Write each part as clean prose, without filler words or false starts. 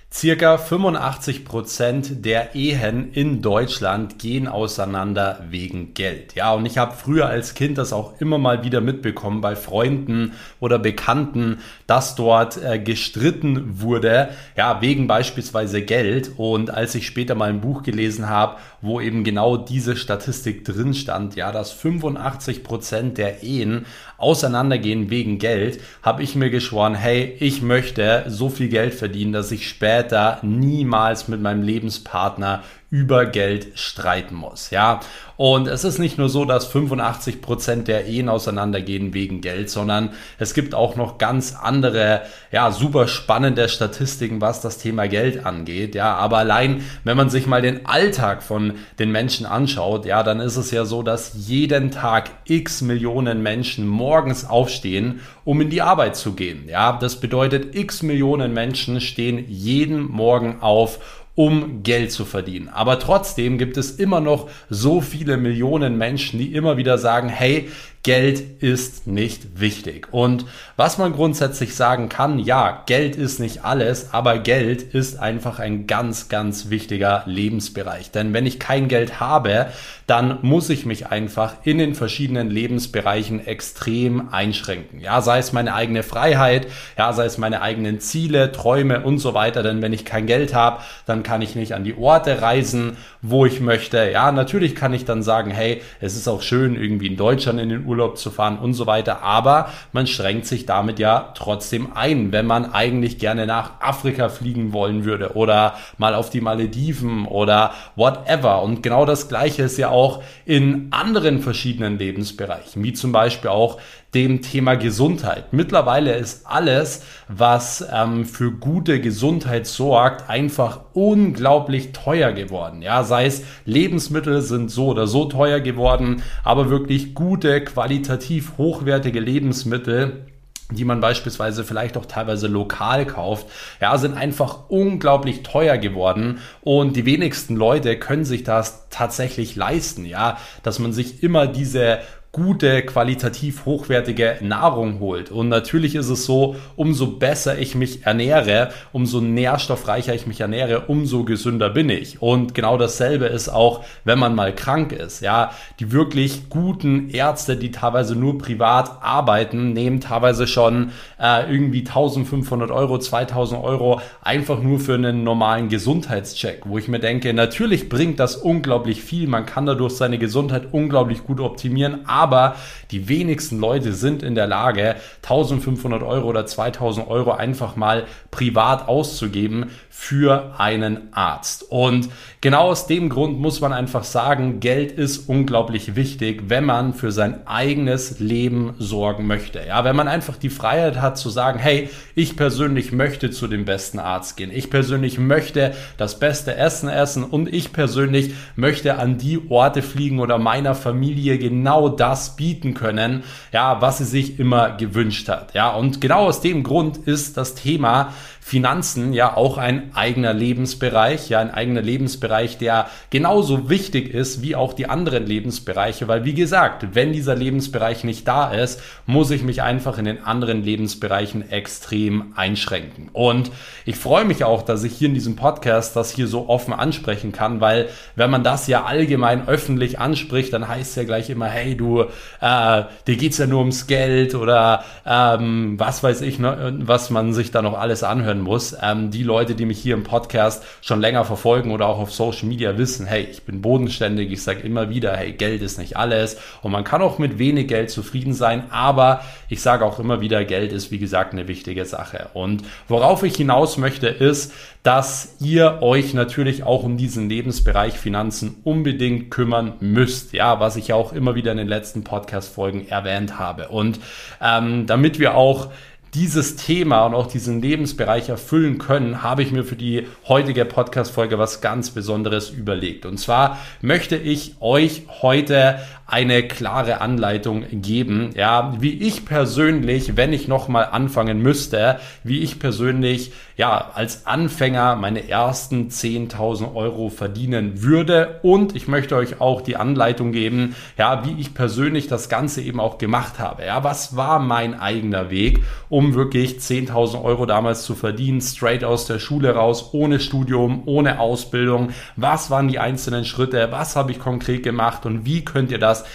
Circa 85% der Ehen in Deutschland gehen auseinander wegen Geld. Ja, und ich habe früher als Kind das auch immer mal wieder mitbekommen bei Freunden oder Bekannten, dass dort gestritten wurde, ja, wegen beispielsweise Geld. Und als ich später mal ein Buch gelesen habe, wo eben genau diese Statistik drin stand, ja, dass 85% der Ehen auseinandergehen wegen Geld, habe ich mir geschworen, hey, ich möchte so viel Geld verdienen, dass ich später niemals mit meinem Lebenspartner über Geld streiten muss, ja. Und es ist nicht nur so, dass 85% der Ehen auseinandergehen wegen Geld, sondern es gibt auch noch ganz andere, ja, super spannende Statistiken, was das Thema Geld angeht, ja. Aber allein, wenn man sich mal den Alltag von den Menschen anschaut, ja, dann ist es ja so, dass jeden Tag x Millionen Menschen morgens aufstehen, um in die Arbeit zu gehen, ja. Das bedeutet, x Millionen Menschen stehen jeden Morgen auf, um Geld zu verdienen. Aber trotzdem gibt es immer noch so viele Millionen Menschen, die immer wieder sagen, hey, Geld ist nicht wichtig. Und was man grundsätzlich sagen kann, ja, Geld ist nicht alles, aber Geld ist einfach ein ganz, ganz wichtiger Lebensbereich. Denn wenn ich kein Geld habe, dann muss ich mich einfach in den verschiedenen Lebensbereichen extrem einschränken. Ja, sei es meine eigene Freiheit, ja, sei es meine eigenen Ziele, Träume und so weiter. Denn wenn ich kein Geld habe, dann kann ich nicht an die Orte reisen, wo ich möchte. Ja, natürlich kann ich dann sagen, hey, es ist auch schön, irgendwie in Deutschland in den Urlaub zu fahren und so weiter, aber man schränkt sich damit ja trotzdem ein, wenn man eigentlich gerne nach Afrika fliegen wollen würde oder mal auf die Malediven oder whatever. Und genau das Gleiche ist ja auch in anderen verschiedenen Lebensbereichen, wie zum Beispiel auch dem Thema Gesundheit. Mittlerweile ist alles, was für gute Gesundheit sorgt, einfach unglaublich teuer geworden. Ja, sei es Lebensmittel sind so oder so teuer geworden, aber wirklich gute, qualitativ hochwertige Lebensmittel, die man beispielsweise vielleicht auch teilweise lokal kauft, ja, sind einfach unglaublich teuer geworden und die wenigsten Leute können sich das tatsächlich leisten, ja, dass man sich immer diese gute, qualitativ hochwertige Nahrung holt. Und natürlich ist es so, umso besser ich mich ernähre, umso nährstoffreicher ich mich ernähre, umso gesünder bin ich. Und genau dasselbe ist auch, wenn man mal krank ist. Ja, die wirklich guten Ärzte, die teilweise nur privat arbeiten, nehmen teilweise schon irgendwie 1.500 Euro, 2.000 Euro einfach nur für einen normalen Gesundheitscheck, wo ich mir denke, natürlich bringt das unglaublich viel. Man kann dadurch seine Gesundheit unglaublich gut optimieren, aber die wenigsten Leute sind in der Lage, 1.500 Euro oder 2.000 Euro einfach mal privat auszugeben für einen Arzt. Und genau aus dem Grund muss man einfach sagen, Geld ist unglaublich wichtig, wenn man für sein eigenes Leben sorgen möchte. Ja, wenn man einfach die Freiheit hat zu sagen, hey, ich persönlich möchte zu dem besten Arzt gehen. Ich persönlich möchte das beste Essen essen und ich persönlich möchte an die Orte fliegen oder meiner Familie genau das bieten können, ja, was sie sich immer gewünscht hat. Ja, und genau aus dem Grund ist das Thema Finanzen ja auch ein eigener Lebensbereich, ja, ein eigener Lebensbereich, der genauso wichtig ist wie auch die anderen Lebensbereiche, weil wie gesagt, wenn dieser Lebensbereich nicht da ist, muss ich mich einfach in den anderen Lebensbereichen extrem einschränken. Und ich freue mich auch, dass ich hier in diesem Podcast das hier so offen ansprechen kann, weil wenn man das ja allgemein öffentlich anspricht, dann heißt es ja gleich immer, hey du, dir geht's ja nur ums Geld oder was weiß ich, ne, was man sich da noch alles anhören muss. Die Leute, die mich hier im Podcast schon länger verfolgen oder auch auf Social Media wissen, hey, ich bin bodenständig, ich sage immer wieder, hey, Geld ist nicht alles und man kann auch mit wenig Geld zufrieden sein, aber ich sage auch immer wieder, Geld ist wie gesagt eine wichtige Sache. Und worauf ich hinaus möchte, ist, dass ihr euch natürlich auch um diesen Lebensbereich Finanzen unbedingt kümmern müsst, ja, was ich ja auch immer wieder in den letzten Podcast-Folgen erwähnt habe. Und damit wir auch dieses Thema und auch diesen Lebensbereich erfüllen können, habe ich mir für die heutige Podcast-Folge was ganz Besonderes überlegt. Und zwar möchte ich euch heute eine klare Anleitung geben, ja, wie ich persönlich, wenn ich nochmal anfangen müsste, wie ich persönlich als Anfänger meine ersten 10.000 Euro verdienen würde. Und ich möchte euch auch die Anleitung geben, wie ich persönlich das Ganze eben auch gemacht habe. Ja, was war mein eigener Weg, um wirklich 10.000 Euro damals zu verdienen, straight aus der Schule raus, ohne Studium, ohne Ausbildung. Was waren die einzelnen Schritte? Was habe ich konkret gemacht und wie könnt ihr das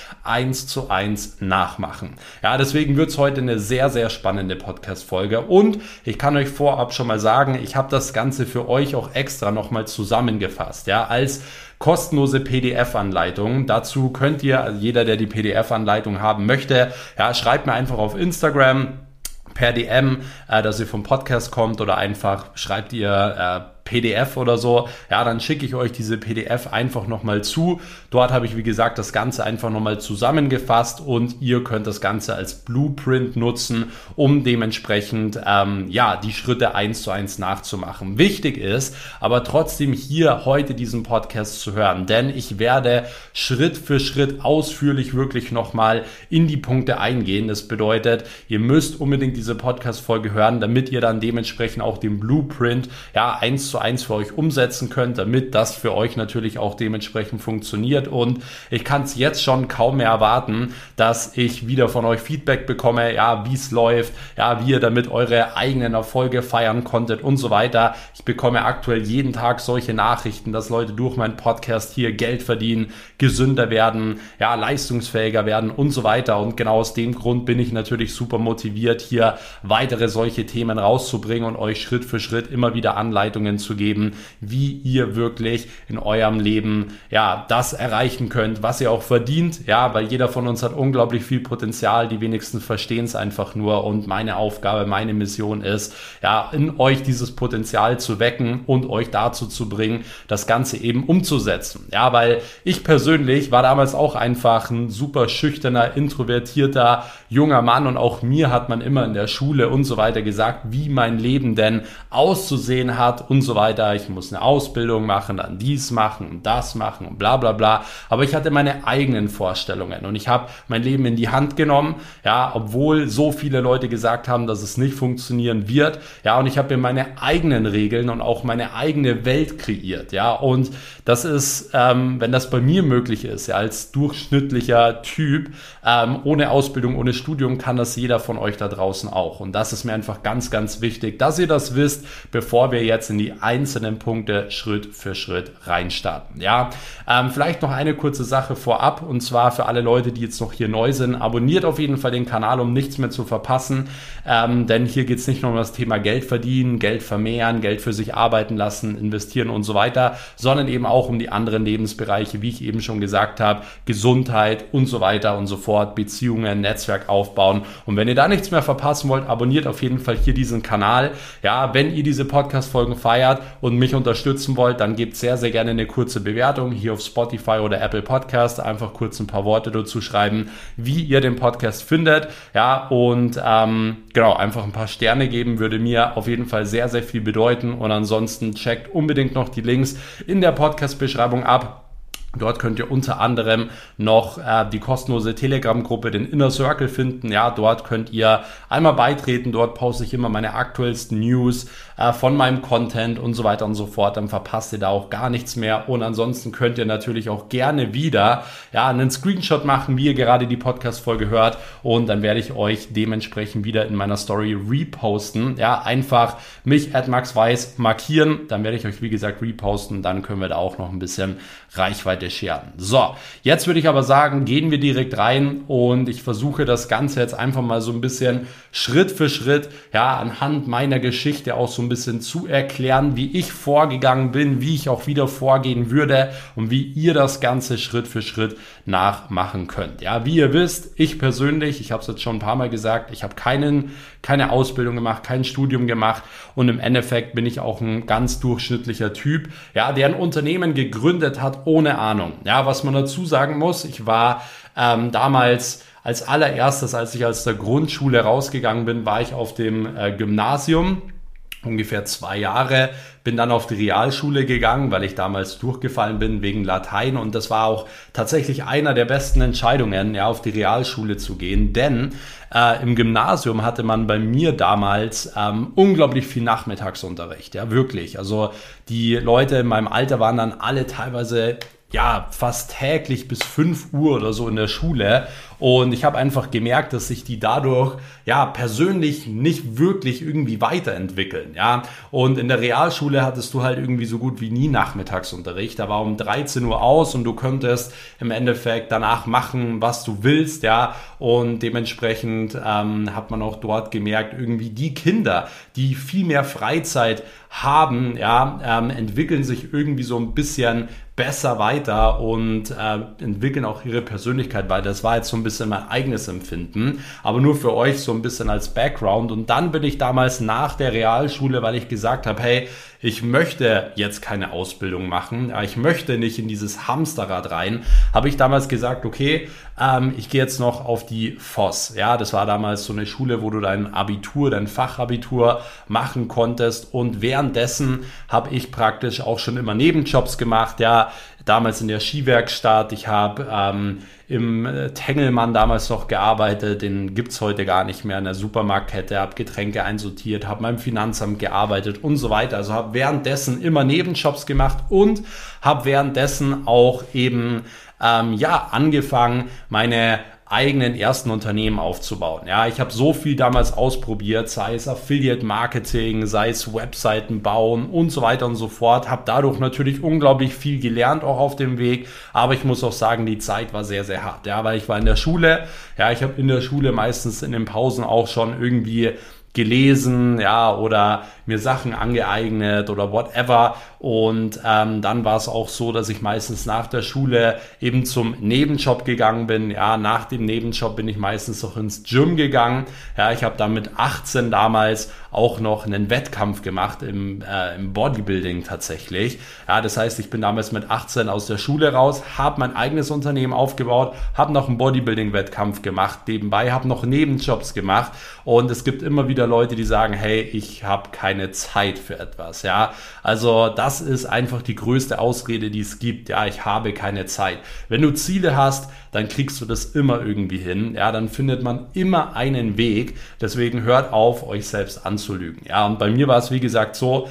1:1 nachmachen? Ja, deswegen wird es heute eine sehr, sehr spannende Podcast-Folge und ich kann euch vorab schon mal sagen, ich habe das Ganze für euch auch extra nochmal zusammengefasst, als kostenlose PDF-Anleitung. Dazu könnt ihr, also jeder, der die PDF-Anleitung haben möchte, schreibt mir einfach auf Instagram per DM, dass ihr vom Podcast kommt oder einfach schreibt ihr PDF oder so, dann schicke ich euch diese PDF einfach nochmal zu. Dort habe ich, wie gesagt, das Ganze einfach nochmal zusammengefasst und ihr könnt das Ganze als Blueprint nutzen, um dementsprechend die Schritte 1:1 nachzumachen. Wichtig ist aber trotzdem hier heute diesen Podcast zu hören, denn ich werde Schritt für Schritt ausführlich wirklich nochmal in die Punkte eingehen. Das bedeutet, ihr müsst unbedingt diese Podcast-Folge hören, damit ihr dann dementsprechend auch den Blueprint 1:1 für euch umsetzen könnt, damit das für euch natürlich auch dementsprechend funktioniert. Und ich kann es jetzt schon kaum mehr erwarten, dass ich wieder von euch Feedback bekomme, wie es läuft, wie ihr damit eure eigenen Erfolge feiern konntet und so weiter. Ich bekomme aktuell jeden Tag solche Nachrichten, dass Leute durch meinen Podcast hier Geld verdienen, gesünder werden, leistungsfähiger werden und so weiter. Und genau aus dem Grund bin ich natürlich super motiviert, hier weitere solche Themen rauszubringen und euch Schritt für Schritt immer wieder Anleitungen zu geben, wie ihr wirklich in eurem Leben das erreichen könnt, was ihr auch verdient, weil jeder von uns hat unglaublich viel Potenzial, die wenigsten verstehen es einfach nur und meine Aufgabe, meine Mission ist, in euch dieses Potenzial zu wecken und euch dazu zu bringen, das Ganze eben umzusetzen, weil ich persönlich war damals auch einfach ein super schüchterner, introvertierter junger Mann und auch mir hat man immer in der Schule und so weiter gesagt, wie mein Leben denn auszusehen hat und so weiter. Ich muss eine Ausbildung machen, dann dies machen und das machen und bla bla bla. Aber ich hatte meine eigenen Vorstellungen und ich habe mein Leben in die Hand genommen, obwohl so viele Leute gesagt haben, dass es nicht funktionieren wird. Und ich habe mir meine eigenen Regeln und auch meine eigene Welt kreiert. Und das ist, wenn das bei mir möglich ist, als durchschnittlicher Typ, ohne Ausbildung, ohne Studium, kann das jeder von euch da draußen auch. Und das ist mir einfach ganz, ganz wichtig, dass ihr das wisst, bevor wir jetzt in die einzelnen Punkte Schritt für Schritt reinstarten. Vielleicht noch eine kurze Sache vorab und zwar für alle Leute, die jetzt noch hier neu sind, abonniert auf jeden Fall den Kanal, um nichts mehr zu verpassen, denn hier geht es nicht nur um das Thema Geld verdienen, Geld vermehren, Geld für sich arbeiten lassen, investieren und so weiter, sondern eben auch um die anderen Lebensbereiche, wie ich eben schon gesagt habe, Gesundheit und so weiter und so fort, Beziehungen, Netzwerk aufbauen. Und wenn ihr da nichts mehr verpassen wollt, abonniert auf jeden Fall hier diesen Kanal. Wenn ihr diese Podcast-Folgen feiert und mich unterstützen wollt, dann gebt sehr, sehr gerne eine kurze Bewertung hier auf Spotify oder Apple Podcast. Einfach kurz ein paar Worte dazu schreiben, wie ihr den Podcast findet. Und einfach ein paar Sterne geben würde mir auf jeden Fall sehr, sehr viel bedeuten. Und ansonsten checkt unbedingt noch die Links in der Podcast-Beschreibung ab. Dort könnt ihr unter anderem noch die kostenlose Telegram-Gruppe, den Inner Circle finden. Dort könnt ihr einmal beitreten. Dort poste ich immer meine aktuellsten News von meinem Content und so weiter und so fort. Dann verpasst ihr da auch gar nichts mehr. Und ansonsten könnt ihr natürlich auch gerne wieder einen Screenshot machen, wie ihr gerade die Podcast-Folge hört. Und dann werde ich euch dementsprechend wieder in meiner Story reposten. Einfach mich @maxweiss markieren. Dann werde ich euch, wie gesagt, reposten. Dann können wir da auch noch ein bisschen Reichweite scheren. So, jetzt würde ich aber sagen, gehen wir direkt rein und ich versuche das Ganze jetzt einfach mal so ein bisschen Schritt für Schritt, anhand meiner Geschichte auch so ein bisschen zu erklären, wie ich vorgegangen bin, wie ich auch wieder vorgehen würde und wie ihr das Ganze Schritt für Schritt nachmachen könnt. Wie ihr wisst, ich persönlich, ich habe es jetzt schon ein paar Mal gesagt, ich habe keine Ausbildung gemacht, kein Studium gemacht und im Endeffekt bin ich auch ein ganz durchschnittlicher Typ, der ein Unternehmen gegründet hat ohne Ahnung. Was man dazu sagen muss, ich war damals als allererstes, als ich aus der Grundschule rausgegangen bin, war ich auf dem Gymnasium, ungefähr 2 Jahre, bin dann auf die Realschule gegangen, weil ich damals durchgefallen bin wegen Latein, und das war auch tatsächlich einer der besten Entscheidungen, ja, auf die Realschule zu gehen, denn im Gymnasium hatte man bei mir damals unglaublich viel Nachmittagsunterricht, ja, wirklich. Also die Leute in meinem Alter waren dann alle teilweise fast täglich bis 5 Uhr oder so in der Schule, und ich habe einfach gemerkt, dass sich die dadurch persönlich nicht wirklich irgendwie weiterentwickeln, ja. Und in der Realschule hattest du halt irgendwie so gut wie nie Nachmittagsunterricht. Da war um 13 Uhr aus und du könntest im Endeffekt danach machen, was du willst, ja. Und dementsprechend hat man auch dort gemerkt, irgendwie die Kinder, die viel mehr Freizeit haben, entwickeln sich irgendwie so ein bisschen besser weiter und entwickeln auch ihre Persönlichkeit weiter. Das war jetzt so ein bisschen mein eigenes Empfinden, aber nur für euch so ein bisschen als Background. Und dann bin ich damals nach der Realschule, weil ich gesagt habe, hey, ich möchte jetzt keine Ausbildung machen, ich möchte nicht in dieses Hamsterrad rein, habe ich damals gesagt, okay, ich gehe jetzt noch auf die Voss. Ja, das war damals so eine Schule, wo du dein Abitur, dein Fachabitur machen konntest, und währenddessen habe ich praktisch auch schon immer Nebenjobs gemacht, ja, damals in der Skiwerkstatt, ich habe im Tengelmann damals noch gearbeitet, den gibt's heute gar nicht mehr, in der Supermarktkette, habe Getränke einsortiert, habe beim Finanzamt gearbeitet und so weiter. Also habe währenddessen immer Nebenjobs gemacht und habe währenddessen auch eben angefangen, meine eigenen ersten Unternehmen aufzubauen. Ja, ich habe so viel damals ausprobiert, sei es Affiliate Marketing, sei es Webseiten bauen und so weiter und so fort. Habe dadurch natürlich unglaublich viel gelernt, auch auf dem Weg. Aber ich muss auch sagen, die Zeit war sehr, sehr hart. Ja, weil ich war in der Schule. Ja, ich habe in der Schule meistens in den Pausen auch schon irgendwie gelesen, ja, oder mir Sachen angeeignet oder whatever. Und dann war es auch so, dass ich meistens nach der Schule eben zum Nebenjob gegangen bin. Ja, nach dem Nebenjob bin ich meistens auch ins Gym gegangen. Ja, ich habe dann mit 18 damals auch noch einen Wettkampf gemacht im Bodybuilding tatsächlich. Ja, das heißt, ich bin damals mit 18 aus der Schule raus, habe mein eigenes Unternehmen aufgebaut, habe noch einen Bodybuilding-Wettkampf gemacht, nebenbei habe noch Nebenjobs gemacht, und es gibt immer wieder Leute, die sagen, hey, ich habe keine Zeit für etwas. Ja, also das ist einfach die größte Ausrede, die es gibt. Ja, ich habe keine Zeit. Wenn du Ziele hast, dann kriegst du das immer irgendwie hin. Ja, dann findet man immer einen Weg. Deswegen hört auf, euch selbst anzulügen. Ja, und bei mir war es, wie gesagt, so,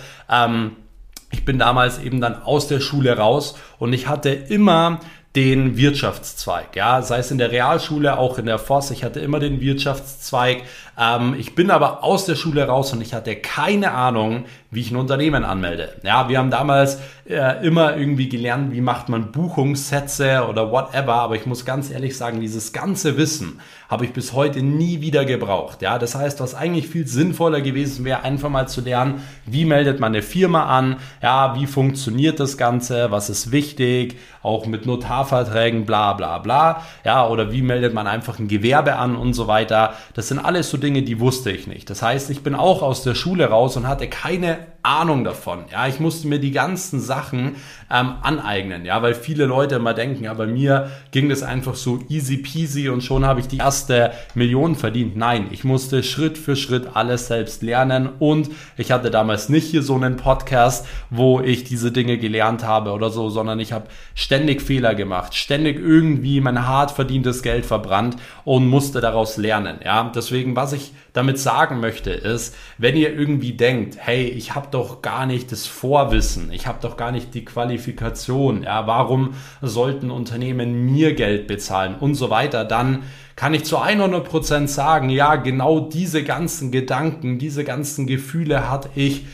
ich bin damals eben dann aus der Schule raus und ich hatte immer den Wirtschaftszweig, ja, sei es in der Realschule, auch in der Voss, ich hatte immer den Wirtschaftszweig. Ich bin aber aus der Schule raus und ich hatte keine Ahnung, wie ich ein Unternehmen anmelde. Ja, wir haben damals immer irgendwie gelernt, wie macht man Buchungssätze oder whatever, aber ich muss ganz ehrlich sagen, dieses ganze Wissen habe ich bis heute nie wieder gebraucht. Ja, das heißt, was eigentlich viel sinnvoller gewesen wäre, einfach mal zu lernen, wie meldet man eine Firma an, ja, wie funktioniert das Ganze, was ist wichtig, auch mit Notarverträgen, bla bla bla, ja, oder wie meldet man einfach ein Gewerbe an und so weiter. Das sind alles so Dinge, die wusste ich nicht. Das heißt, ich bin auch aus der Schule raus und hatte keine Ahnung davon. Ja, ich musste mir die ganzen Sachen aneignen, ja, weil viele Leute immer denken, ja, bei mir ging das einfach so easy peasy und schon habe ich die erste Million verdient. Nein, ich musste Schritt für Schritt alles selbst lernen, und ich hatte damals nicht hier so einen Podcast, wo ich diese Dinge gelernt habe oder so, sondern ich habe ständig Fehler gemacht, ständig irgendwie mein hart verdientes Geld verbrannt und musste daraus lernen. Ja, deswegen, was ich damit sagen möchte, ist, wenn ihr irgendwie denkt, hey, ich habe doch gar nicht das Vorwissen, ich habe doch gar nicht die Qualifikation, ja, warum sollten Unternehmen mir Geld bezahlen und so weiter, dann kann ich zu 100% sagen, ja, genau diese ganzen Gedanken, diese ganzen Gefühle hatte ich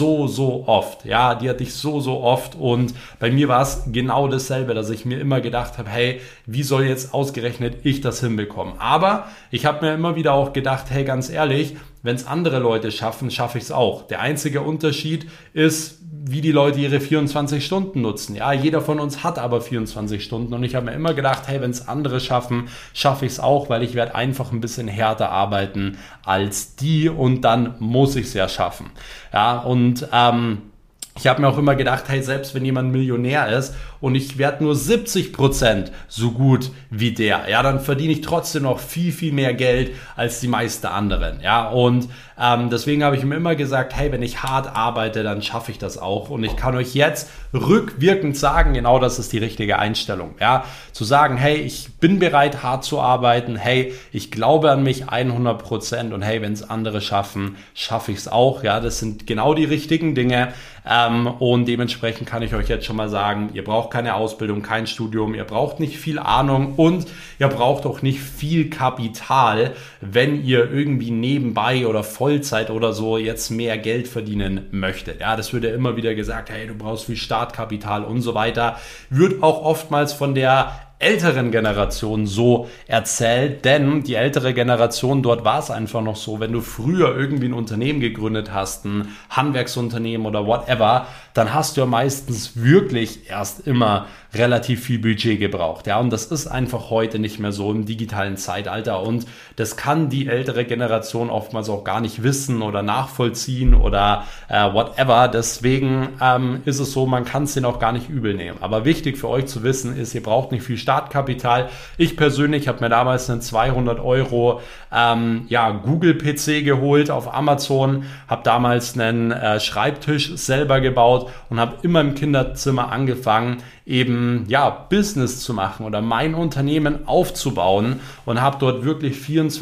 so oft. Ja, die hatte ich so oft, und bei mir war es genau dasselbe, dass ich mir immer gedacht habe, hey, wie soll jetzt ausgerechnet ich das hinbekommen? Aber ich habe mir immer wieder auch gedacht, hey, ganz ehrlich, wenn es andere Leute schaffen, schaffe ich es auch. Der einzige Unterschied ist, wie die Leute ihre 24 Stunden nutzen. Ja, jeder von uns hat aber 24 Stunden, und ich habe mir immer gedacht, hey, wenn es andere schaffen, schaffe ich es auch, weil ich werde einfach ein bisschen härter arbeiten als die, und dann muss ich es ja schaffen. Ja, und Ich habe mir auch immer gedacht, hey, selbst wenn jemand Millionär ist und ich werde nur 70% so gut wie der, ja, dann verdiene ich trotzdem noch viel, viel mehr Geld als die meisten anderen, ja, und deswegen habe ich mir immer gesagt, hey, wenn ich hart arbeite, dann schaffe ich das auch, und ich kann euch jetzt rückwirkend sagen, genau das ist die richtige Einstellung, ja, zu sagen, hey, ich bin bereit, hart zu arbeiten, hey, ich glaube an mich 100% und hey, wenn es andere schaffen, schaffe ich es auch, ja, das sind genau die richtigen Dinge. Und dementsprechend kann ich euch jetzt schon mal sagen, ihr braucht keine Ausbildung, kein Studium, ihr braucht nicht viel Ahnung und ihr braucht auch nicht viel Kapital, wenn ihr irgendwie nebenbei oder Vollzeit oder so jetzt mehr Geld verdienen möchtet. Ja, das wird ja immer wieder gesagt, hey, du brauchst viel Startkapital und so weiter. Wird auch oftmals von der älteren Generation so erzählt, denn die ältere Generation, dort war es einfach noch so, wenn du früher irgendwie ein Unternehmen gegründet hast, ein Handwerksunternehmen oder whatever, dann hast du ja meistens wirklich erst immer relativ viel Budget gebraucht, ja, und das ist einfach heute nicht mehr so im digitalen Zeitalter, und das kann die ältere Generation oftmals auch gar nicht wissen oder nachvollziehen oder whatever, deswegen ist es so, man kann es denen auch gar nicht übel nehmen, aber wichtig für euch zu wissen ist, ihr braucht nicht viel Startkapital. Ich persönlich habe mir damals einen 200 Euro Google-PC geholt auf Amazon, habe damals einen Schreibtisch selber gebaut und habe immer im Kinderzimmer angefangen, eben Business zu machen oder mein Unternehmen aufzubauen, und habe dort wirklich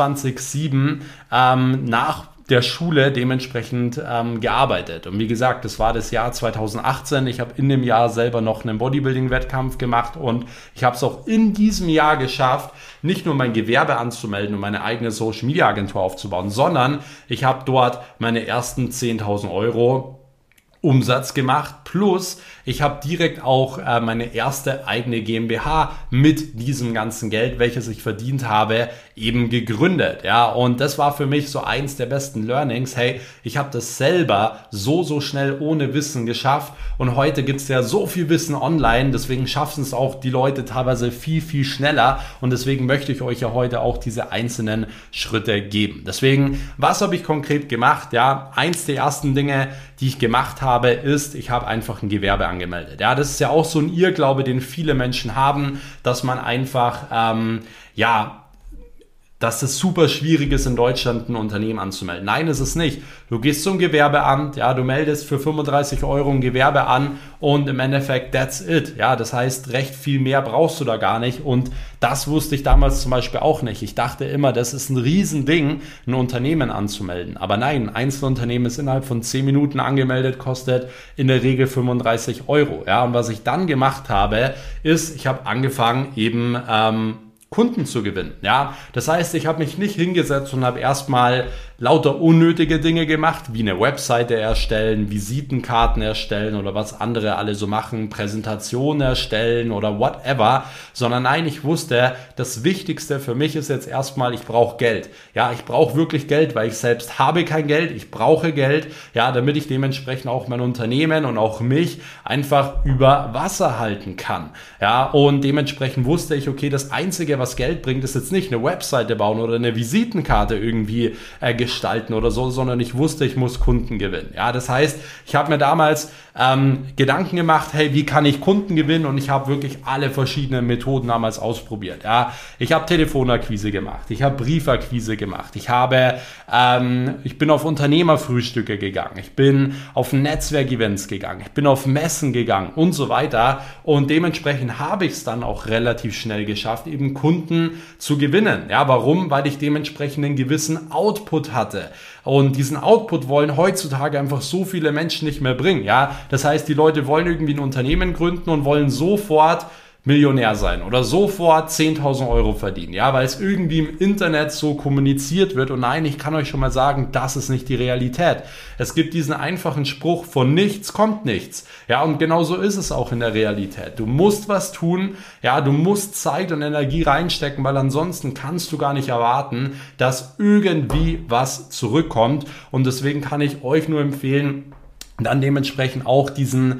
24/7 nach der Schule dementsprechend gearbeitet. Und wie gesagt, das war das Jahr 2018. Ich habe in dem Jahr selber noch einen Bodybuilding-Wettkampf gemacht, und ich habe es auch in diesem Jahr geschafft, nicht nur mein Gewerbe anzumelden und meine eigene Social-Media-Agentur aufzubauen, sondern ich habe dort meine ersten 10.000 Euro Umsatz gemacht, plus ich habe direkt auch meine erste eigene GmbH mit diesem ganzen Geld, welches ich verdient habe, eben gegründet. Ja, und das war für mich so eins der besten Learnings. Hey, ich habe das selber so schnell ohne Wissen geschafft, und heute gibt es ja so viel Wissen online, deswegen schaffen es auch die Leute teilweise viel, viel schneller, und deswegen möchte ich euch ja heute auch diese einzelnen Schritte geben. Deswegen, was habe ich konkret gemacht? Ja, eins der ersten Dinge, die ich gemacht habe, ist, ich habe einfach ein Gewerbe angemeldet. Ja, das ist ja auch so ein Irrglaube, den viele Menschen haben, dass man einfach, dass es super schwierig ist, in Deutschland ein Unternehmen anzumelden. Nein, ist es nicht. Du gehst zum Gewerbeamt, ja, du meldest für 35 Euro ein Gewerbe an, und im Endeffekt, that's it. Ja, das heißt, recht viel mehr brauchst du da gar nicht, und das wusste ich damals zum Beispiel auch nicht. Ich dachte immer, das ist ein Riesending, ein Unternehmen anzumelden. Aber nein, ein Einzelunternehmen ist innerhalb von 10 Minuten angemeldet, kostet in der Regel 35 Euro. Ja, und was ich dann gemacht habe, ist, ich habe angefangen, eben Kunden zu gewinnen. Ja, das heißt, ich habe mich nicht hingesetzt und habe erstmal lauter unnötige Dinge gemacht, wie eine Webseite erstellen, Visitenkarten erstellen oder was andere alle so machen, Präsentationen erstellen oder whatever, sondern nein, ich wusste, das Wichtigste für mich ist jetzt erstmal, ich brauche Geld. Ja, ich brauche wirklich Geld, weil ich selbst habe kein Geld, ich brauche Geld, ja, damit ich dementsprechend auch mein Unternehmen und auch mich einfach über Wasser halten kann. Ja, und dementsprechend wusste ich, okay, das Einzige, was Geld bringt, ist jetzt nicht eine Webseite bauen oder eine Visitenkarte irgendwie gestalten oder so, sondern ich wusste, ich muss Kunden gewinnen. Ja, das heißt, ich habe mir damals Gedanken gemacht, hey, wie kann ich Kunden gewinnen? Und ich habe wirklich alle verschiedenen Methoden damals ausprobiert. Ja, ich habe Telefonakquise gemacht, ich habe Briefakquise gemacht, ich bin auf Unternehmerfrühstücke gegangen, ich bin auf Netzwerkevents gegangen, ich bin auf Messen gegangen und so weiter. Und dementsprechend habe ich es dann auch relativ schnell geschafft, eben Kunden zu gewinnen. Ja, warum? Weil ich dementsprechend einen gewissen Output hatte. Und diesen Output wollen heutzutage einfach so viele Menschen nicht mehr bringen. Ja, das heißt, die Leute wollen irgendwie ein Unternehmen gründen und wollen sofort Millionär sein oder sofort 10.000 Euro verdienen, ja, weil es irgendwie im Internet so kommuniziert wird. Und nein, ich kann euch schon mal sagen, das ist nicht die Realität. Es gibt diesen einfachen Spruch, von nichts kommt nichts, ja, und genau so ist es auch in der Realität. Du musst was tun, ja, du musst Zeit und Energie reinstecken, weil ansonsten kannst du gar nicht erwarten, dass irgendwie was zurückkommt. Und deswegen kann ich euch nur empfehlen, dann dementsprechend auch diesen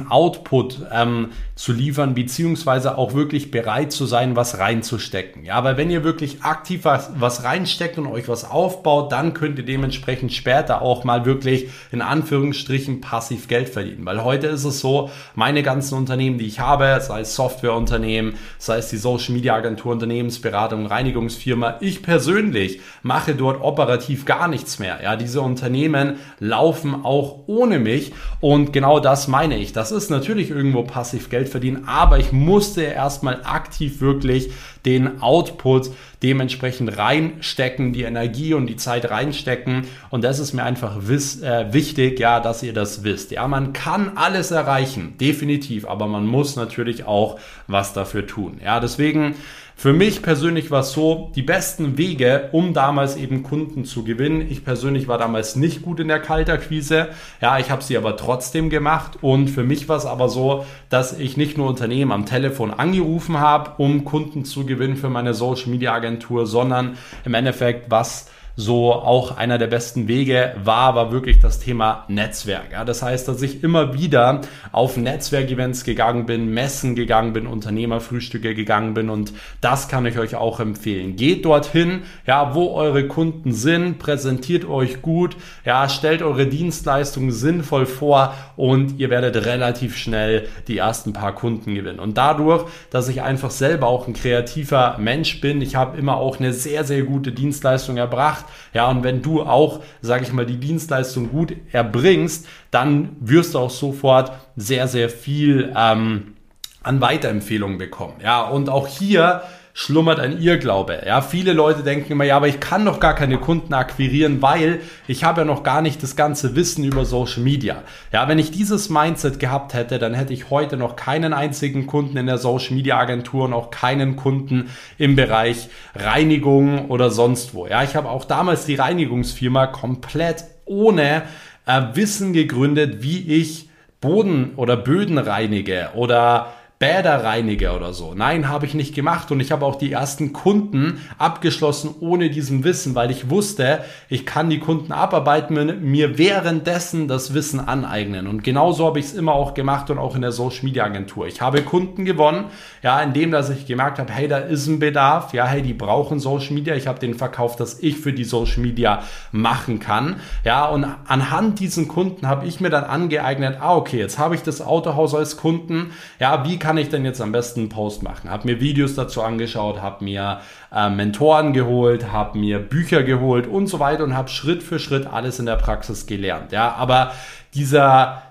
Output zu liefern, beziehungsweise auch wirklich bereit zu sein, was reinzustecken. Ja, weil wenn ihr wirklich aktiv was reinsteckt und euch was aufbaut, dann könnt ihr dementsprechend später auch mal wirklich in Anführungsstrichen passiv Geld verdienen. Weil heute ist es so, meine ganzen Unternehmen, die ich habe, sei es Softwareunternehmen, sei es die Social Media Agentur, Unternehmensberatung, Reinigungsfirma, ich persönlich mache dort operativ gar nichts mehr. Ja, diese Unternehmen laufen auch ohne mich und genau das meine ich. Das ist natürlich irgendwo passiv Geld verdienen, aber ich musste erstmal aktiv wirklich den Output dementsprechend reinstecken, die Energie und die Zeit reinstecken und das ist mir einfach wichtig, ja, dass ihr das wisst. Ja, man kann alles erreichen, definitiv, aber man muss natürlich auch was dafür tun. Ja, deswegen für mich persönlich war es so, die besten Wege, um damals eben Kunden zu gewinnen. Ich persönlich war damals nicht gut in der Kaltakquise. Ja, ich habe sie aber trotzdem gemacht. Und für mich war es aber so, dass ich nicht nur Unternehmen am Telefon angerufen habe, um Kunden zu gewinnen für meine Social Media Agentur, sondern im Endeffekt, was so auch einer der besten Wege war wirklich das Thema Netzwerk. Ja, das heißt, dass ich immer wieder auf Netzwerkevents gegangen bin, Messen gegangen bin, Unternehmerfrühstücke gegangen bin und das kann ich euch auch empfehlen. Geht dorthin, ja, wo eure Kunden sind, präsentiert euch gut, ja, stellt eure Dienstleistungen sinnvoll vor und ihr werdet relativ schnell die ersten paar Kunden gewinnen. Und dadurch, dass ich einfach selber auch ein kreativer Mensch bin, ich habe immer auch eine sehr, sehr gute Dienstleistung erbracht. Ja, und wenn du auch, sage ich mal, die Dienstleistung gut erbringst, dann wirst du auch sofort sehr, sehr viel an Weiterempfehlungen bekommen. Ja, und auch hier schlummert ein Irrglaube. Ja, viele Leute denken immer, ja, aber ich kann doch gar keine Kunden akquirieren, weil ich habe ja noch gar nicht das ganze Wissen über Social Media. Ja, wenn ich dieses Mindset gehabt hätte, dann hätte ich heute noch keinen einzigen Kunden in der Social Media Agentur und auch keinen Kunden im Bereich Reinigung oder sonst wo. Ja, ich habe auch damals die Reinigungsfirma komplett ohne Wissen gegründet, wie ich Boden oder Böden reinige oder Bäder reinige oder so. Nein, habe ich nicht gemacht und ich habe auch die ersten Kunden abgeschlossen ohne diesem Wissen, weil ich wusste, ich kann die Kunden abarbeiten, mir währenddessen das Wissen aneignen und genauso habe ich es immer auch gemacht und auch in der Social Media Agentur. Ich habe Kunden gewonnen, ja, indem dass ich gemerkt habe, hey, da ist ein Bedarf, ja, hey, die brauchen Social Media, ich habe denen verkauft, dass ich für die Social Media machen kann, ja, und anhand diesen Kunden habe ich mir dann angeeignet, okay, jetzt habe ich das Autohaus als Kunden, ja, wie kann ich denn jetzt am besten einen Post machen? Habe mir Videos dazu angeschaut, habe mir Mentoren geholt, habe mir Bücher geholt und so weiter und habe Schritt für Schritt alles in der Praxis gelernt. Ja, aber dieser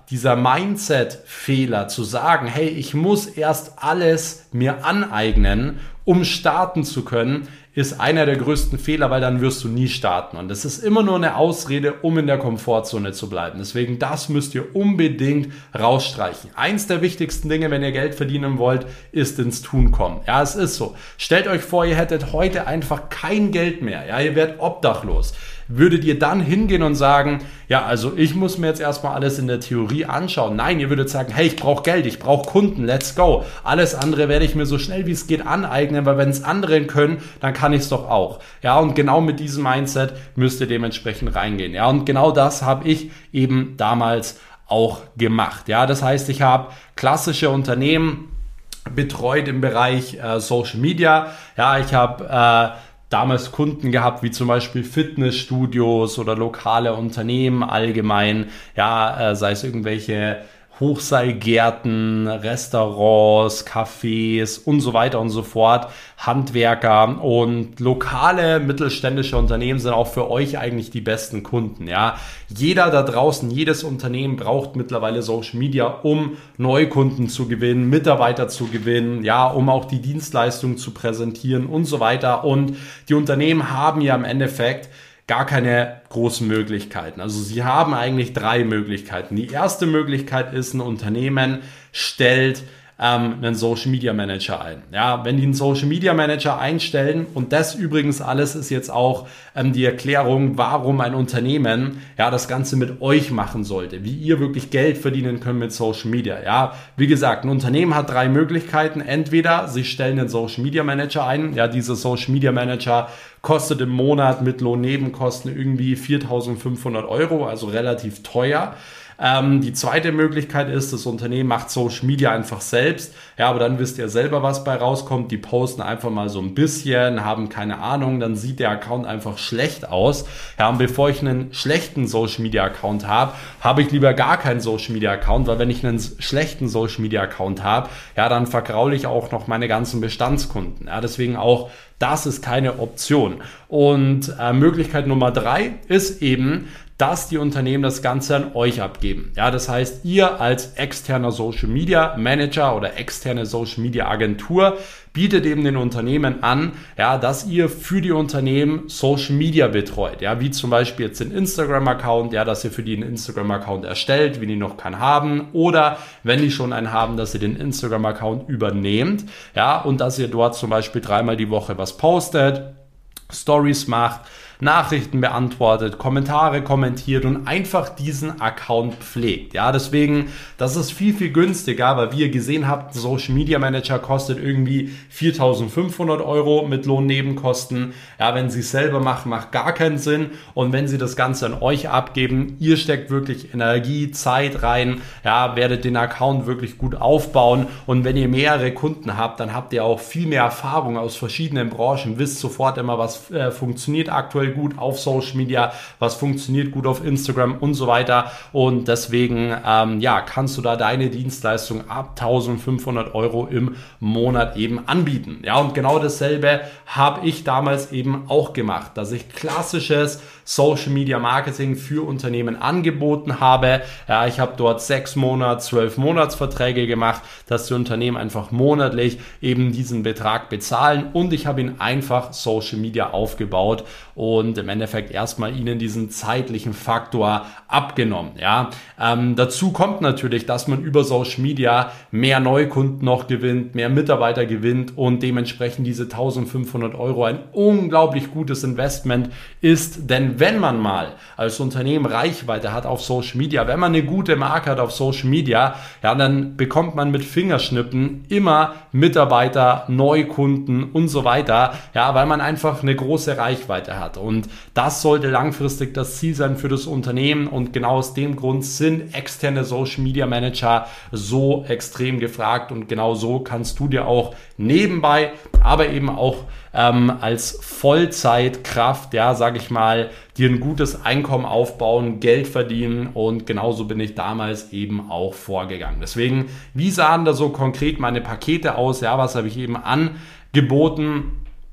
Mindset-Fehler zu sagen, hey, ich muss erst alles mir aneignen, um starten zu können, ist einer der größten Fehler, weil dann wirst du nie starten. Und das ist immer nur eine Ausrede, um in der Komfortzone zu bleiben. Deswegen, das müsst ihr unbedingt rausstreichen. Eins der wichtigsten Dinge, wenn ihr Geld verdienen wollt, ist ins Tun kommen. Ja, es ist so. Stellt euch vor, ihr hättet heute einfach kein Geld mehr. Ja, ihr werdet obdachlos. Würdet ihr dann hingehen und sagen, ja, also ich muss mir jetzt erstmal alles in der Theorie anschauen? Nein, ihr würdet sagen, hey, ich brauche Geld, ich brauche Kunden, let's go. Alles andere werde ich mir so schnell wie es geht aneignen, weil wenn es andere können, dann kann ich es doch auch. Ja, und genau mit diesem Mindset müsst ihr dementsprechend reingehen. Ja, und genau das habe ich eben damals auch gemacht. Ja, das heißt, ich habe klassische Unternehmen betreut im Bereich Social Media. Ja, ich habe damals Kunden gehabt, wie zum Beispiel Fitnessstudios oder lokale Unternehmen allgemein, ja, sei es irgendwelche Hochseilgärten, Restaurants, Cafés und so weiter und so fort, Handwerker und lokale mittelständische Unternehmen sind auch für euch eigentlich die besten Kunden. Ja, jeder da draußen, jedes Unternehmen braucht mittlerweile Social Media, um Neukunden zu gewinnen, Mitarbeiter zu gewinnen, ja, um auch die Dienstleistungen zu präsentieren und so weiter. Und die Unternehmen haben ja im Endeffekt gar keine großen Möglichkeiten. Also sie haben eigentlich 3 Möglichkeiten. Die erste Möglichkeit ist, ein Unternehmen stellt einen Social Media Manager ein. Ja, wenn die einen Social Media Manager einstellen, und das übrigens alles ist jetzt auch die Erklärung, warum ein Unternehmen ja das Ganze mit euch machen sollte, wie ihr wirklich Geld verdienen könnt mit Social Media. Ja, wie gesagt, ein Unternehmen hat 3 Möglichkeiten. Entweder sie stellen einen Social Media Manager ein. Ja, dieser Social Media Manager kostet im Monat mit Lohnnebenkosten irgendwie 4.500 €, also relativ teuer. Die zweite Möglichkeit ist, das Unternehmen macht Social Media einfach selbst. Ja, aber dann wisst ihr selber, was bei rauskommt. Die posten einfach mal so ein bisschen, haben keine Ahnung, dann sieht der Account einfach schlecht aus. Ja, und bevor ich einen schlechten Social Media Account habe, habe ich lieber gar keinen Social Media Account, weil wenn ich einen schlechten Social Media Account habe, ja, dann vergraule ich auch noch meine ganzen Bestandskunden. Ja, deswegen auch, das ist keine Option. Und Möglichkeit Nummer 3 ist eben, dass die Unternehmen das Ganze an euch abgeben. Ja, das heißt, ihr als externer Social Media Manager oder externe Social Media Agentur bietet eben den Unternehmen an, ja, dass ihr für die Unternehmen Social Media betreut. Ja, wie zum Beispiel jetzt den Instagram-Account, ja, dass ihr für die einen Instagram-Account erstellt, wenn die noch keinen haben, oder wenn die schon einen haben, dass ihr den Instagram-Account übernehmt, ja, und dass ihr dort zum Beispiel 3-mal die Woche was postet, Stories macht, Nachrichten beantwortet, Kommentare kommentiert und einfach diesen Account pflegt. Ja, deswegen, das ist viel, viel günstiger, weil wie ihr gesehen habt, Social Media Manager kostet irgendwie 4.500 Euro mit Lohnnebenkosten. Ja, wenn sie es selber machen, macht gar keinen Sinn. Und wenn sie das Ganze an euch abgeben, ihr steckt wirklich Energie, Zeit rein, ja, werdet den Account wirklich gut aufbauen. Und wenn ihr mehrere Kunden habt, dann habt ihr auch viel mehr Erfahrung aus verschiedenen Branchen, wisst sofort immer, was funktioniert aktuell gut auf Social Media, was funktioniert gut auf Instagram und so weiter. Und deswegen kannst du da deine Dienstleistung ab 1.500 Euro im Monat eben anbieten. Ja, und genau dasselbe habe ich damals eben auch gemacht, dass ich klassisches Social Media Marketing für Unternehmen angeboten habe. Ja, ich habe dort 6 Monats, 12 Monatsverträge gemacht, dass die Unternehmen einfach monatlich eben diesen Betrag bezahlen, und ich habe ihnen einfach Social Media aufgebaut und im Endeffekt erstmal ihnen diesen zeitlichen Faktor abgenommen. Ja, dazu kommt natürlich, dass man über Social Media mehr Neukunden noch gewinnt, mehr Mitarbeiter gewinnt und dementsprechend diese 1.500 Euro ein unglaublich gutes Investment ist, denn wenn man mal als Unternehmen Reichweite hat auf Social Media, wenn man eine gute Marke hat auf Social Media, ja, dann bekommt man mit Fingerschnippen immer Mitarbeiter, Neukunden und so weiter, ja, weil man einfach eine große Reichweite hat. Und das sollte langfristig das Ziel sein für das Unternehmen, und genau aus dem Grund sind externe Social Media Manager so extrem gefragt, und genau so kannst du dir auch nebenbei, aber eben auch als Vollzeitkraft, ja, sage ich mal, dir ein gutes Einkommen aufbauen, Geld verdienen, und genauso bin ich damals eben auch vorgegangen. Deswegen, wie sahen da so konkret meine Pakete aus? Ja, was habe ich eben angeboten?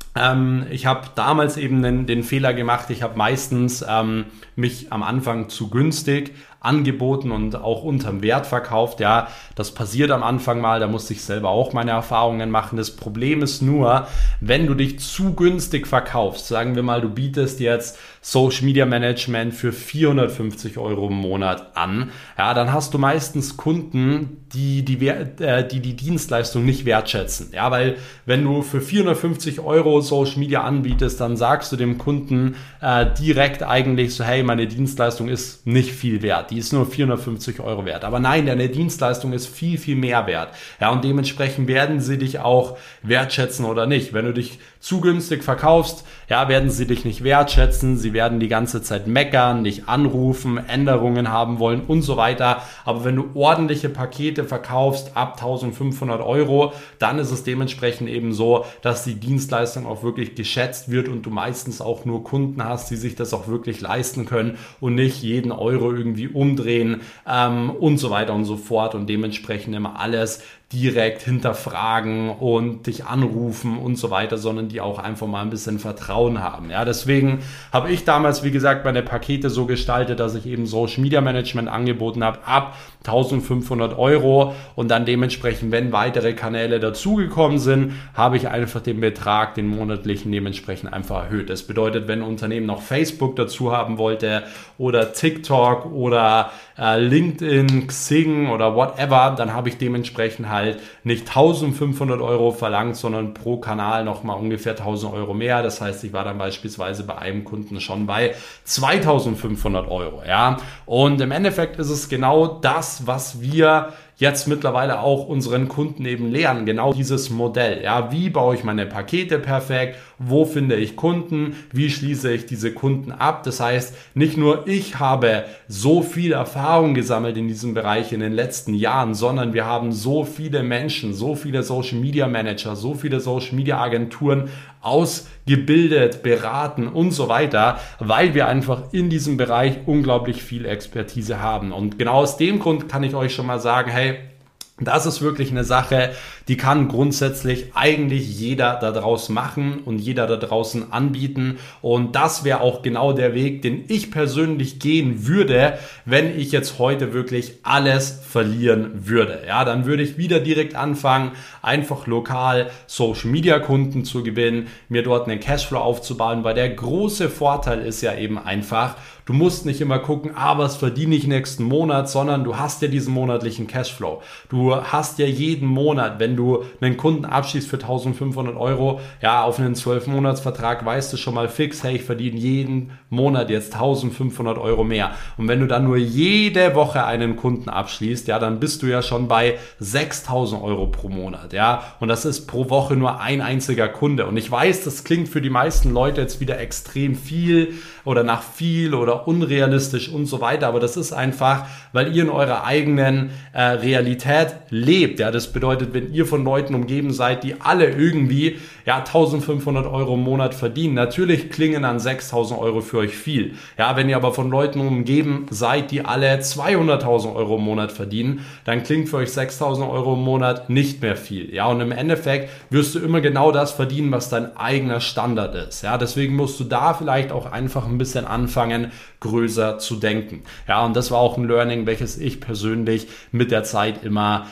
Ich habe damals eben den Fehler gemacht, ich habe meistens mich am Anfang zu günstig angeboten und auch unterm Wert verkauft. Ja, das passiert am Anfang mal, da musste ich selber auch meine Erfahrungen machen. Das Problem ist nur, wenn du dich zu günstig verkaufst, sagen wir mal, du bietest jetzt Social Media Management für 450 Euro im Monat an, ja, dann hast du meistens Kunden, die Dienstleistung nicht wertschätzen. Ja, weil wenn du für 450 Euro Social Media anbietest, dann sagst du dem Kunden direkt eigentlich so, hey, meine Dienstleistung ist nicht viel wert. Die ist nur 450 Euro wert. Aber nein, deine Dienstleistung ist viel, viel mehr wert. Ja, und dementsprechend werden sie dich auch wertschätzen oder nicht. Wenn du dich zu günstig verkaufst, ja, werden sie dich nicht wertschätzen. Sie werden die ganze Zeit meckern, dich anrufen, Änderungen haben wollen und so weiter. Aber wenn du ordentliche Pakete verkaufst ab 1.500 Euro, dann ist es dementsprechend eben so, dass die Dienstleistung auch wirklich geschätzt wird und du meistens auch nur Kunden hast, die sich das auch wirklich leisten können und nicht jeden Euro irgendwie umdrehen und so weiter und so fort, und dementsprechend immer alles direkt hinterfragen und dich anrufen und so weiter, sondern die auch einfach mal ein bisschen Vertrauen haben. Ja, deswegen habe ich damals, wie gesagt, meine Pakete so gestaltet, dass ich eben Social Media Management angeboten habe ab 1.500 Euro, und dann dementsprechend, wenn weitere Kanäle dazugekommen sind, habe ich einfach den Betrag, den monatlichen, dementsprechend einfach erhöht. Das bedeutet, wenn ein Unternehmen noch Facebook dazu haben wollte oder TikTok oder LinkedIn, Xing oder whatever, dann habe ich dementsprechend halt nicht 1.500 Euro verlangt, sondern pro Kanal nochmal ungefähr 1.000 Euro mehr. Das heißt, ich war dann beispielsweise bei einem Kunden schon bei 2.500 Euro. Ja? Und im Endeffekt ist es genau das, was wir jetzt mittlerweile auch unseren Kunden eben lernen, genau dieses Modell. Ja, wie baue ich meine Pakete perfekt? Wo finde ich Kunden? Wie schließe ich diese Kunden ab? Das heißt, nicht nur ich habe so viel Erfahrung gesammelt in diesem Bereich in den letzten Jahren, sondern wir haben so viele Menschen, so viele Social Media Manager, so viele Social Media Agenturen ausgebildet, beraten und so weiter, weil wir einfach in diesem Bereich unglaublich viel Expertise haben. Und genau aus dem Grund kann ich euch schon mal sagen, hey, das ist wirklich eine Sache, die kann grundsätzlich eigentlich jeder da draußen machen und jeder da draußen anbieten. Und das wäre auch genau der Weg, den ich persönlich gehen würde, wenn ich jetzt heute wirklich alles verlieren würde. Ja, dann würde ich wieder direkt anfangen, einfach lokal Social Media Kunden zu gewinnen, mir dort einen Cashflow aufzubauen, weil der große Vorteil ist ja eben einfach, du musst nicht immer gucken, was verdiene ich nächsten Monat, sondern du hast ja diesen monatlichen Cashflow. Du hast ja jeden Monat, wenn du einen Kunden abschließt für 1.500 Euro, ja, auf einen 12-Monats-Vertrag weißt du schon mal fix, hey, ich verdiene jeden Monat jetzt 1.500 Euro mehr. Und wenn du dann nur jede Woche einen Kunden abschließt, ja, dann bist du ja schon bei 6.000 Euro pro Monat, ja. Und das ist pro Woche nur ein einziger Kunde. Und ich weiß, das klingt für die meisten Leute jetzt wieder extrem viel oder nach viel oder unrealistisch und so weiter, aber das ist einfach, weil ihr in eurer eigenen Realität lebt. Ja, das bedeutet, wenn ihr von Leuten umgeben seid, die alle irgendwie 1.500 Euro im Monat verdienen, natürlich klingen dann 6.000 Euro für euch viel. Ja, wenn ihr aber von Leuten umgeben seid, die alle 200.000 Euro im Monat verdienen, dann klingt für euch 6.000 Euro im Monat nicht mehr viel. Ja, und im Endeffekt wirst du immer genau das verdienen, was dein eigener Standard ist. Ja, deswegen musst du da vielleicht auch einfach ein bisschen anfangen, größer zu denken. Ja, und das war auch ein Learning, welches ich persönlich mit der Zeit immer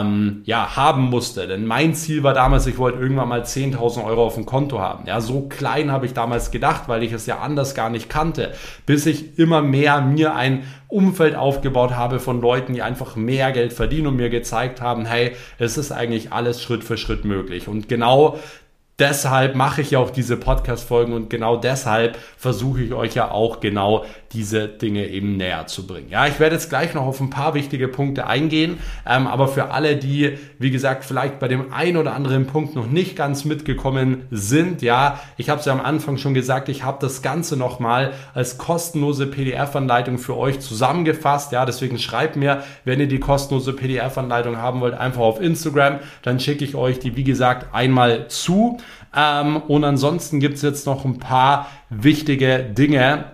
haben musste. Denn mein Ziel war damals, ich wollte irgendwann mal 10.000 Euro auf dem Konto haben. Ja, so klein habe ich damals gedacht, weil ich es ja anders gar nicht kannte, bis ich immer mehr mir ein Umfeld aufgebaut habe von Leuten, die einfach mehr Geld verdienen und mir gezeigt haben, hey, es ist eigentlich alles Schritt für Schritt möglich. Und genau deshalb mache ich ja auch diese Podcast-Folgen und genau deshalb versuche ich euch ja auch genau diese Dinge eben näher zu bringen. Ja, ich werde jetzt gleich noch auf ein paar wichtige Punkte eingehen, aber für alle, die, wie gesagt, vielleicht bei dem einen oder anderen Punkt noch nicht ganz mitgekommen sind, ja, ich habe es ja am Anfang schon gesagt, ich habe das Ganze nochmal als kostenlose PDF-Anleitung für euch zusammengefasst, ja, deswegen schreibt mir, wenn ihr die kostenlose PDF-Anleitung haben wollt, einfach auf Instagram, dann schicke ich euch die, wie gesagt, einmal zu. Und ansonsten gibt es jetzt noch ein paar wichtige Dinge,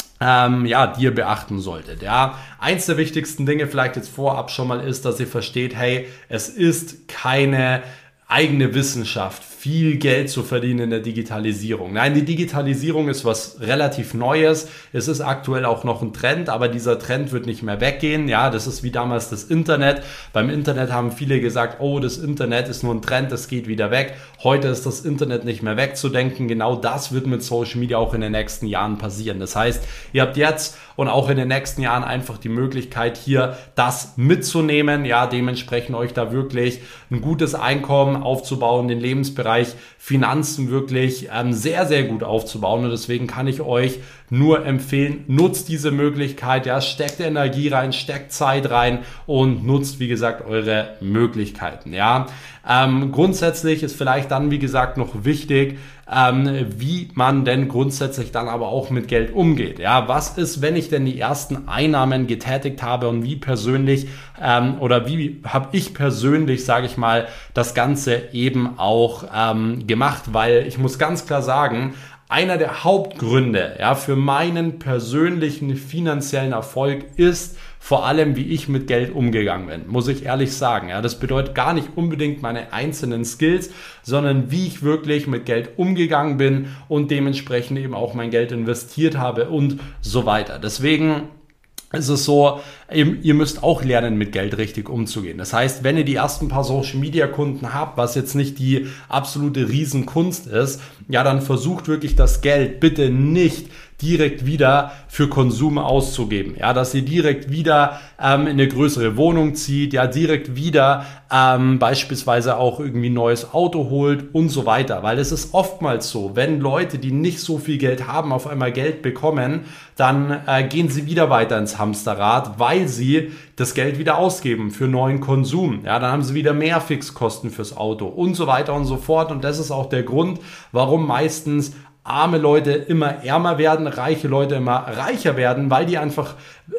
die ihr beachten solltet. Ja, eins der wichtigsten Dinge vielleicht jetzt vorab schon mal ist, dass ihr versteht, hey, es ist keine eigene Wissenschaft, viel Geld zu verdienen in der Digitalisierung. Nein, die Digitalisierung ist was relativ Neues. Es ist aktuell auch noch ein Trend, aber dieser Trend wird nicht mehr weggehen. Ja, das ist wie damals das Internet. Beim Internet haben viele gesagt, oh, das Internet ist nur ein Trend, das geht wieder weg. Heute ist das Internet nicht mehr wegzudenken. Genau das wird mit Social Media auch in den nächsten Jahren passieren. Das heißt, ihr habt jetzt und auch in den nächsten Jahren einfach die Möglichkeit, hier das mitzunehmen. Ja, dementsprechend euch da wirklich ein gutes Einkommen aufzubauen, den Lebensbereich Finanzen wirklich sehr, sehr gut aufzubauen. Und deswegen kann ich euch nur empfehlen, nutzt diese Möglichkeit, ja, steckt Energie rein, steckt Zeit rein und nutzt, wie gesagt, eure Möglichkeiten. Ja, grundsätzlich ist vielleicht dann, wie gesagt, noch wichtig, wie man denn grundsätzlich dann aber auch mit Geld umgeht. Ja, was ist, wenn ich denn die ersten Einnahmen getätigt habe und wie persönlich wie habe ich persönlich, sage ich mal, das Ganze eben auch gemacht, weil ich muss ganz klar sagen, einer der Hauptgründe, ja, für meinen persönlichen finanziellen Erfolg ist vor allem, wie ich mit Geld umgegangen bin, muss ich ehrlich sagen. Ja, das bedeutet gar nicht unbedingt meine einzelnen Skills, sondern wie ich wirklich mit Geld umgegangen bin und dementsprechend eben auch mein Geld investiert habe und so weiter. Deswegen ist es so, ihr müsst auch lernen, mit Geld richtig umzugehen. Das heißt, wenn ihr die ersten paar Social-Media-Kunden habt, was jetzt nicht die absolute Riesenkunst ist, ja, dann versucht wirklich das Geld bitte nicht direkt wieder für Konsum auszugeben. Ja, dass ihr direkt wieder in eine größere Wohnung zieht, ja, direkt wieder beispielsweise auch irgendwie ein neues Auto holt und so weiter. Weil es ist oftmals so, wenn Leute, die nicht so viel Geld haben, auf einmal Geld bekommen, dann gehen sie wieder weiter ins Hamsterrad, weil sie das Geld wieder ausgeben für neuen Konsum. Ja, dann haben sie wieder mehr Fixkosten fürs Auto und so weiter und so fort. Und das ist auch der Grund, warum meistens arme Leute immer ärmer werden, reiche Leute immer reicher werden, weil die einfach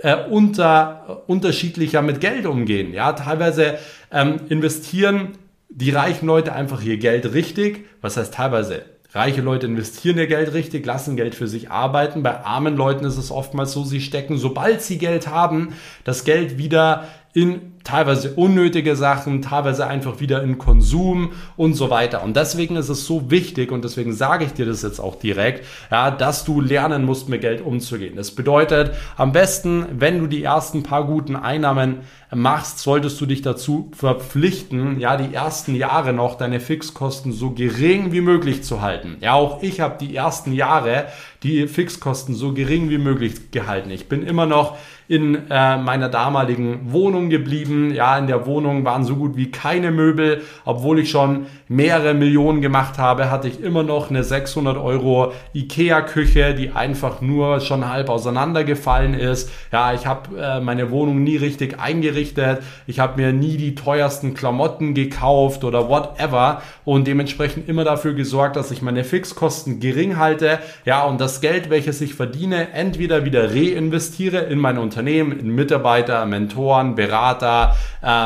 unterschiedlicher mit Geld umgehen. Ja, teilweise investieren die reichen Leute einfach ihr Geld richtig. Was heißt teilweise? Reiche Leute investieren ihr Geld richtig, lassen Geld für sich arbeiten. Bei armen Leuten ist es oftmals so, sie stecken, sobald sie Geld haben, das Geld wieder in teilweise unnötige Sachen, teilweise einfach wieder in Konsum und so weiter. Und deswegen ist es so wichtig und deswegen sage ich dir das jetzt auch direkt, ja, dass du lernen musst, mit Geld umzugehen. Das bedeutet, am besten, wenn du die ersten paar guten Einnahmen machst, solltest du dich dazu verpflichten, ja, die ersten Jahre noch deine Fixkosten so gering wie möglich zu halten. Ja, auch ich habe die ersten Jahre die Fixkosten so gering wie möglich gehalten. Ich bin immer noch in meiner damaligen Wohnung geblieben. Ja, in der Wohnung waren so gut wie keine Möbel. Obwohl ich schon mehrere Millionen gemacht habe, hatte ich immer noch eine 600 € Ikea-Küche, die einfach nur schon halb auseinandergefallen ist. Ja, ich habe meine Wohnung nie richtig eingerichtet. Ich habe mir nie die teuersten Klamotten gekauft oder whatever und dementsprechend immer dafür gesorgt, dass ich meine Fixkosten gering halte. Ja, und das Geld, welches ich verdiene, entweder wieder reinvestiere in mein Unternehmen, in Mitarbeiter, Mentoren, Berater,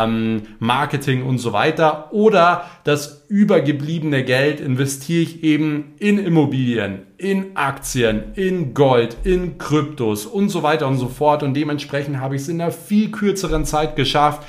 Marketing und so weiter, oder das übergebliebene Geld investiere ich eben in Immobilien, in Aktien, in Gold, in Kryptos und so weiter und so fort. Und dementsprechend habe ich es in einer viel kürzeren Zeit geschafft,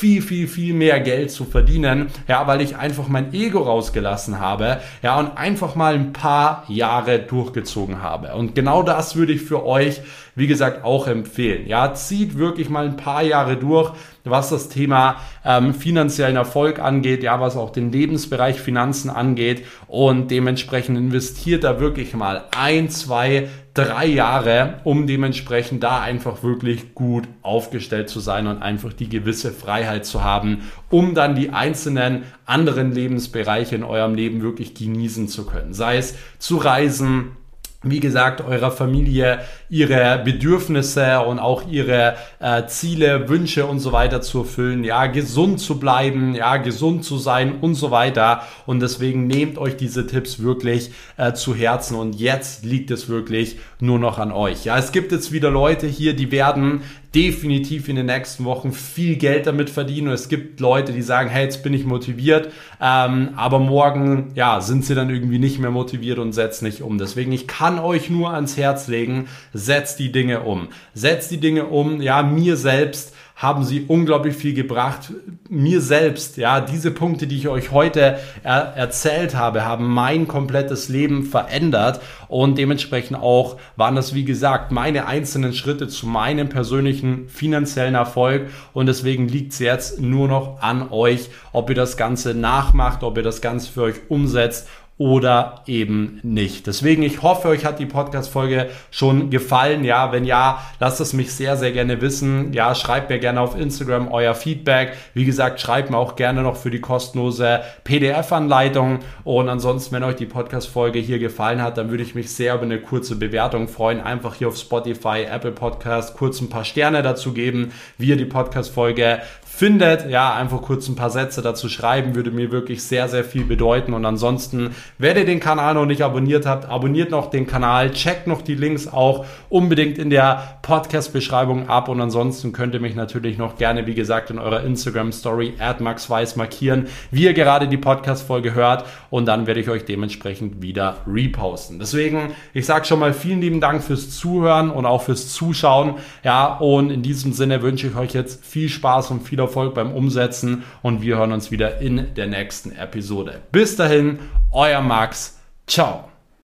viel mehr Geld zu verdienen, ja, weil ich einfach mein Ego rausgelassen habe, ja, und einfach mal ein paar Jahre durchgezogen habe. Und genau das würde ich für euch, wie gesagt, auch empfehlen. Ja, zieht wirklich mal ein paar Jahre durch, was das Thema finanziellen Erfolg angeht, ja, was auch den Lebensbereich Finanzen angeht, und dementsprechend investiert da wirklich mal 1, 2, 3 Jahre, um dementsprechend da einfach wirklich gut aufgestellt zu sein und einfach die gewisse Freiheit zu haben, um dann die einzelnen anderen Lebensbereiche in eurem Leben wirklich genießen zu können. Sei es zu reisen, wie gesagt, eurer Familie ihre Bedürfnisse und auch ihre Ziele, Wünsche und so weiter zu erfüllen, ja, gesund zu bleiben, ja, gesund zu sein und so weiter. Und deswegen nehmt euch diese Tipps wirklich zu Herzen, und jetzt liegt es wirklich nur noch an euch. Ja, es gibt jetzt wieder Leute hier, die werden definitiv in den nächsten Wochen viel Geld damit verdienen. Und es gibt Leute, die sagen, hey, jetzt bin ich motiviert, aber morgen, ja, sind sie dann irgendwie nicht mehr motiviert und setzen nicht um. Deswegen, ich kann euch nur ans Herz legen, setzt die Dinge um. Setzt die Dinge um, ja, mir selbst haben sie unglaublich viel gebracht. Mir selbst, ja, diese Punkte, die ich euch heute erzählt habe, haben mein komplettes Leben verändert, und dementsprechend auch waren das, wie gesagt, meine einzelnen Schritte zu meinem persönlichen finanziellen Erfolg, und deswegen liegt es jetzt nur noch an euch, ob ihr das Ganze nachmacht, ob ihr das Ganze für euch umsetzt oder eben nicht. Deswegen, ich hoffe, euch hat die Podcast-Folge schon gefallen. Ja, wenn ja, lasst es mich sehr, sehr gerne wissen. Ja, schreibt mir gerne auf Instagram euer Feedback. Wie gesagt, schreibt mir auch gerne noch für die kostenlose PDF-Anleitung. Und ansonsten, wenn euch die Podcast-Folge hier gefallen hat, dann würde ich mich sehr über eine kurze Bewertung freuen. Einfach hier auf Spotify, Apple Podcast kurz ein paar Sterne dazu geben, wie ihr die Podcast-Folge findet. Ja, einfach kurz ein paar Sätze dazu schreiben, würde mir wirklich sehr, sehr viel bedeuten. Und ansonsten, wenn ihr den Kanal noch nicht abonniert habt, abonniert noch den Kanal, checkt noch die Links auch unbedingt in der Podcast-Beschreibung ab, und ansonsten könnt ihr mich natürlich noch gerne, wie gesagt, in eurer Instagram-Story @maxweiss markieren, wie ihr gerade die Podcast-Folge hört, und dann werde ich euch dementsprechend wieder reposten. Deswegen, ich sage schon mal vielen lieben Dank fürs Zuhören und auch fürs Zuschauen. Ja, und in diesem Sinne wünsche ich euch jetzt viel Spaß und viel Erfolg beim Umsetzen, und wir hören uns wieder in der nächsten Episode. Bis dahin, euer Max. Ciao.